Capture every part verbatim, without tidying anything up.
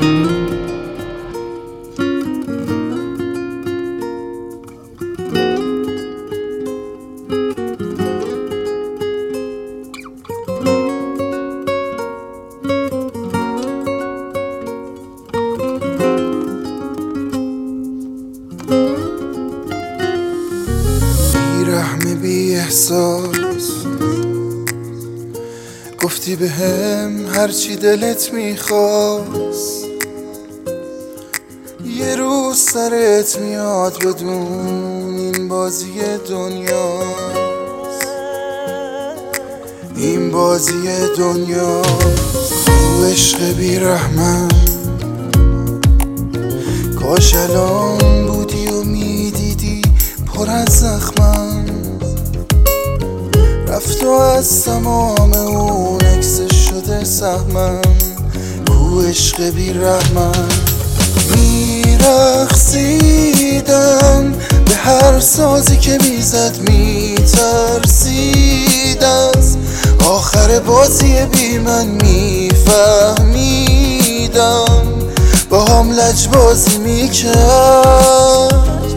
بیرحم بی احساس گفتی به هم هرچی دلت میخواست، یه روز سرت میاد بدون این بازی دنیاست، این بازی دنیاست. تو عشق بیرحمم کاش الان بودی و میدیدی پر از زخمم، رفت و از تمام اون اکسش شده سهمم. کو عشق بیرحمم میرقصیدم، به هر سازی که میزد میترسید، از آخر بازی بی من میفهمیدم، با هم لجبازی میکرد،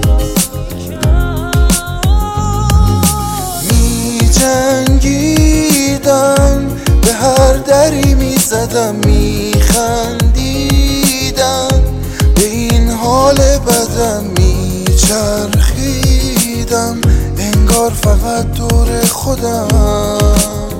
میجنگیدم، به هر دری میزدم میخندیدم، به این حال بدم میچرخیدم، انگار فقط دور خودم.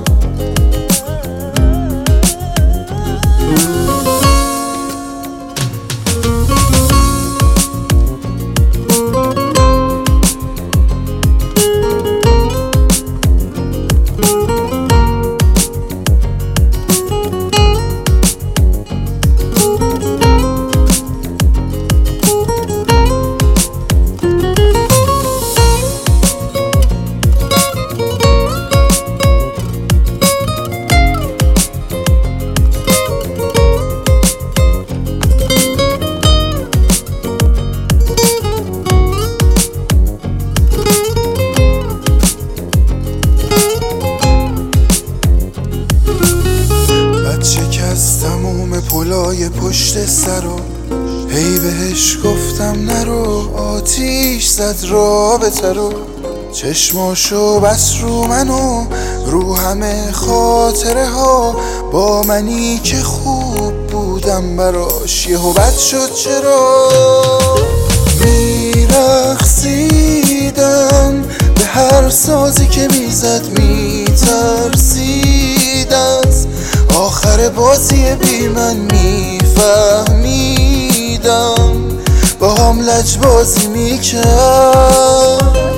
تموم پلای پشت سرو هی بهش گفتم نرو، آتیش زد رابطه رو، چشماشو بس رو منو، رو همه خاطره ها، با منی که خوب بودم براش یهو بد شد چرا. میرقصیدم، به هر سازی که میزد میترسید، از آخر بازی بی من میفهمیدم، با هم لجبازی میکرد.